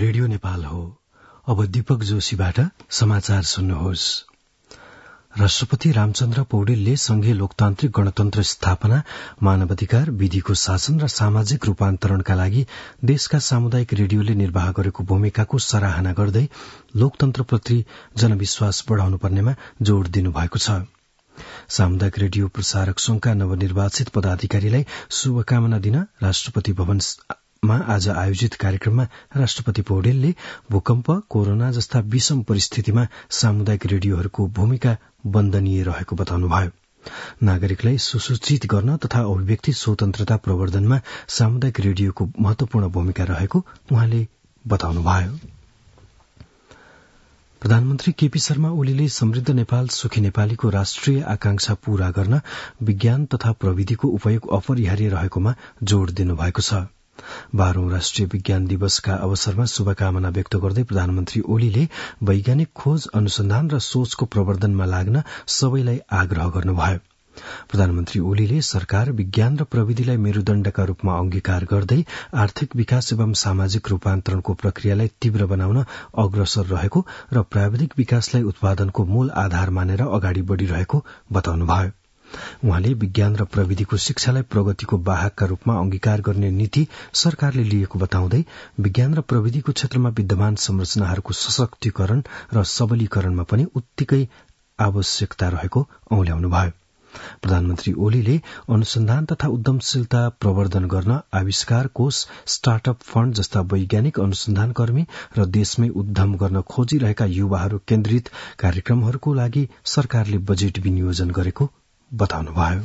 Radio Nepal हो। अब दीपक जोशीबाट समाचार सुन्नुहोस्। राष्ट्रपति रामचन्द्र पौडेलले संघीय लोकतान्त्रिक गणतन्त्र स्थापना, मानवाधिकार, विधिको शासन र सामाजिक रूपान्तरणका लागि देशका सामुदायिक रेडियोले निर्वाह गरेको भूमिकाको सराहना गर्दै लोकतन्त्रप्रति जनविश्वास बढ़ाउनु पर्नेमा जोड़ दिनुभएको छ। सामुदायिक रेडियो प्रसारक संघका नवनिर्वाचित पदाधिकारीलाई शुभकामना दिन राष्ट्रपति भवनमा आज आयोजित कार्यक्रममा राष्ट्रपति पौडेलले भूकम्प, कोरोना जस्ता विषम परिस्थितिमा सामुदायिक रेडियोहरूको भूमिका वन्दनीय रहेको बताउनुभयो। नागरिकलाई सुसूचित गर्न तथा अभिव्यक्ति स्वतन्त्रता प्रवर्धनमा सामुदायिक रेडियोको महत्वपूर्ण भूमिका रहेको उहाँले बताउनुभयो। प्रधानमन्त्री केपी शर्मा ओलीले समृद्ध नेपाल सुखी नेपालीको राष्ट्रिय आकांक्षा पूरा गर्न विज्ञान तथा प्रविधिको उपयोग अपरिहार्य रहेकोमा जोड़ दिनुभएको छ। 12औं राष्ट्रिय विज्ञान दिवसका अवसरमा शुभकामना व्यक्त गर्दै प्रधानमन्त्री ओलीले वैज्ञानिक खोज, अनुसन्धान र सोचको प्रवर्धनमा लाग्न सबैलाई आग्रह गर्नुभयो। प्रधानमन्त्री ओलीले सरकार विज्ञान र प्रविधिलाई मेरूदण्डका रूपमा अंगीकार गर्दै आर्थिक विकास एवं सामाजिक रूपान्तरणको प्रक्रियालाई तीव्र बनाउन अग्रसर रहेको र प्राविधिक विकासलाई उत्पादनको मूल आधार मानेर अगाडि बढ़िरहेको बताउनुभयो। उहाँले विज्ञान र प्रविधिको शिक्षालाई प्रगतिको वाहकका रूपमा अंगीकार गर्ने नीति सरकारले लिएको बताउँदै विज्ञान र प्रविधिको क्षेत्रमा विद्यमान संरचनाहरूको सशक्तिकरण र सबलीकरणमा पनि उत्तिकै आवश्यकता रहेको औल्याउनुभयो। प्रधानमन्त्री ओलीले अनुसन्धान तथा उद्यमशीलता प्रवर्धन गर्न आविष्कार कोष, स्टार्टअप फण्ड जस्ता वैज्ञानिक अनुसन्धानकर्मी र देशमै उद्यम गर्न खोजिरहेका युवाहरू केन्द्रित कार्यक्रमहरूको लागि सरकारले बजेट विनियोजन गरेको बताउनुभयो।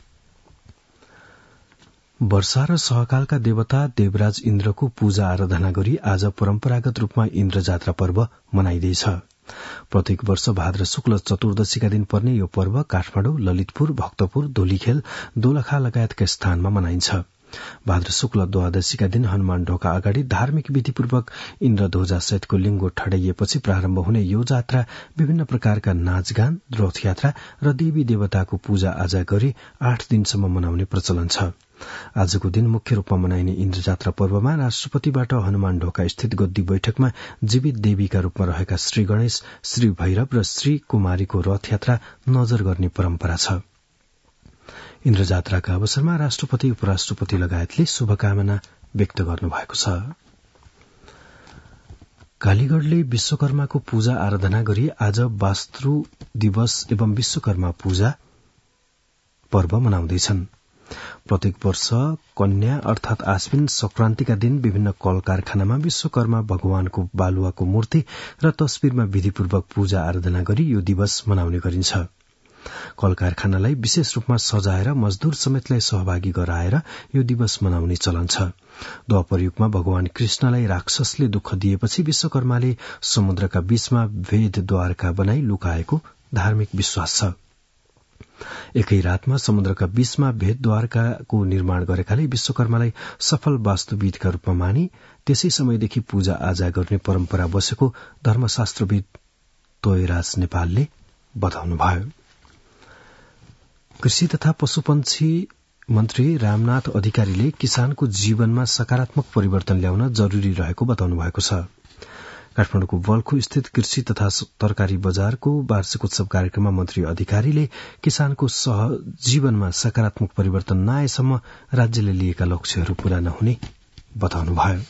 वर्षा र सहकालका देवता देवराज इन्द्रको पूजा आराधना गरी आज परम्परागत रूपमा इन्द्र जात्रा पर्व मनाइँदैछ। प्रत्येक वर्ष भाद्र शुक्ल चतुर्दशीका दिन पर्ने यो पर्व काठमाडौँ, ललितपुर, भक्तपुर, धोलीखेल, दोलखा लगायतका स्थानमा मनाइन्छ। भाद्र शुक्ल द्वादशीका दिन हनुमान ढोका अगाडि धार्मिक विधिपूर्वक इन्द्रध्वजा सहितको लिंगो ठडाइएपछि प्रारम्भ हुने यो जात्रा विभिन्न प्रकारका नाचगान, रथयात्रा र देवी देवताको पूजा आजा गरी 8 दिनसम्म मनाउने प्रचलन छ। आजको दिन मुख्य रूपमा मनाइने इन्द्र जात्रा पर्वमा राष्ट्रपतिबाट हनुमान ढोका स्थित गद्दी बैठकमा जीवित देवीका रूपमा रहेका श्री गणेश, श्री भैरव र श्री कुमारीको रथयात्रा नजर गर्ने परम्परा छ। इन्द्र जात्राका अवसरमा राष्ट्रपति, उपराष्ट्रपति लगायतले शुभकामना व्यक्त गर्नुभएको छ। कालीगढ़ले विश्वकर्माको पूजा आराधना गरी आज वास्तु दिवस एवं विश्वकर्मा पूजा पर्व मनाउँदैछन्। प्रत्येक वर्ष कन्या अर्थात आश्विन संक्रान्तिका दिन विभिन्न कल कारखानामा विश्वकर्मा भगवानको बालुवाको मूर्ति र तस्विरमा विधिपूर्वक पूजा आराधना गरी यो दिवस मनाउने गरिन्छ। कल कारखानालाई विशेष रूपमा सजाएर मजदूर समेतलाई सहभागी गराएर यो दिवस मनाउने चलन छ। द्वापर युगमा भगवान कृष्णलाई राक्षसले दुःख दिएपछि विश्वकर्माले समुद्रका बीचमा भेदद्वारका बनाई लुकाएको धार्मिक विश्वास छ। एकै रातमा समुद्रका बीचमा भेदद्वारकाको निर्माण गरेकाले विश्वकर्मालाई सफल वास्तुविदका रूपमा मानी त्यसै समयदेखि पूजा आजा गर्ने परम्परा बसेको धर्मशास्त्रविद तोयराज नेपालले बताउनुभयो। कृषि तथा पशुपन्छी मन्त्री रामनाथ अधिकारीले किसानको जीवनमा सकारात्मक परिवर्तन ल्याउन जरूरी रहेको बताउनु भएको छ। काठमाडौँको बल्खु स्थित कृषि तथा तरकारी बजारको वार्षिक उत्सव कार्यक्रममा मन्त्री अधिकारीले किसानको जीवनमा सकारात्मक परिवर्तन नआएसम्म राज्यले लिएका लक्ष्यहरू पूरा नहुने बताउनुभयो।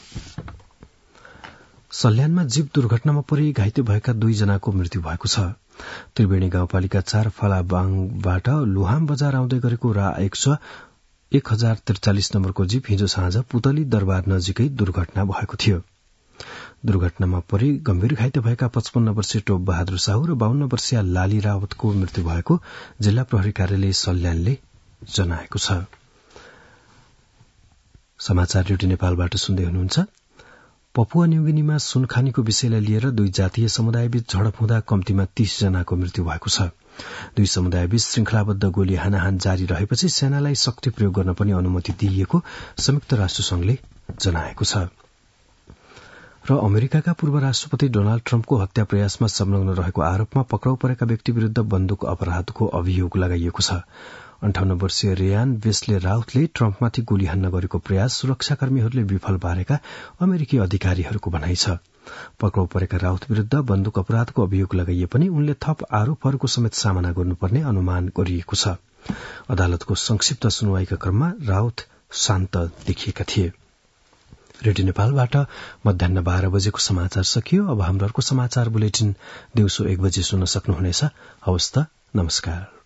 सल्यानमा जीव दुर्घटनामा परि घाइते भएका 2 जनाको मृत्यु भएको छ। त्रिवेणी गाउँपालिका 4 फलाबाङबाट लुहाम बजार आउँदै गरेको रा 1043 नम्बरको जीप हिजो साँझ पुतली दरबार नजिकै दुर्घटना भएको थियो। दुर्घटनामा परि गम्भीर घाइते भएका 55 वर्षीय टोप बहादुर साहु र 52 वर्षीय लाली रावतको मृत्यु भएको जिल्ला प्रहरी कार्यालय सल्यानले जनाएको छ। समाचार रेडियो नेपालबाट सुन्दै हुनुहुन्छ। पपुवा न्युगिनीमा सुनखानीको विषयलाई लिएर 2 जातीय समुदायबीच झडप हुँदा कम्तीमा 30 जनाको मृत्यु भएको छ। 2 समुदायबीच श्रृंखलाबद्ध गोली हानाहान जारी रहेपछि सेनालाई शक्ति प्रयोग गर्न पनि अनुमति दिइएको संयुक्त राष्ट्र संघले जनाएको छ। र अमेरिकाका पूर्व राष्ट्रपति डोनाल्ड ट्रम्पको हत्या प्रयासमा संलग्न रहेको आरोपमा पक्राउ परेका व्यक्ति विरूद्ध बन्दुक अपराधको अभियोग लगाइएको छ। 58 वर्षीय रेयान वेस्ले राउथले ट्रम्पमाथि गोली हान्न गरेको प्रयास सुरक्षाकर्मीहरूले विफल पारेका अमेरिकी अधिकारीहरूको भनाइ छ। पक्राउ परेका राउथ विरूद्ध बन्दुक अपराधको अभियोग लगाइए पनि उनले थप आरोपहरूको समेत सामना गर्नुपर्ने अनुमान गरिएको छ। अदालतको संक्षिप्त सुनवाईका क्रममा राउथ शान्त देखिएका थिए। रेडियो नेपालबाट मध्याह्न 12 बजेको समाचार सकियो। अब हाम्रो अर्को समाचार बुलेटिन दिउँसो 1 बजे सुन्न सक्नुहुनेछ। हवस् त, नमस्कार।